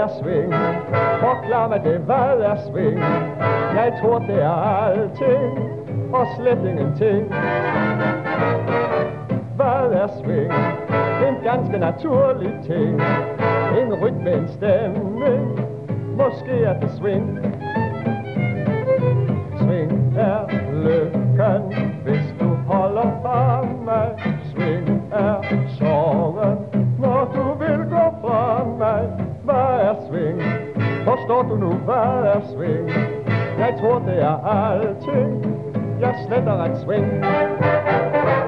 swing? Forklar mig det, hvad er swing? Jeg tror det er alting og slet ingenting. Hvad er swing? En ganske naturlig ting. En rytme, en stemning. Måske er det swing. Swing er lykken, hvis du holder fra mig. Swing er sorgen, når du vil gå fra mig. Hvad er swing? Forstår du nu, hvad er swing? Jeg tror det er alting. Jeg sletter et swing.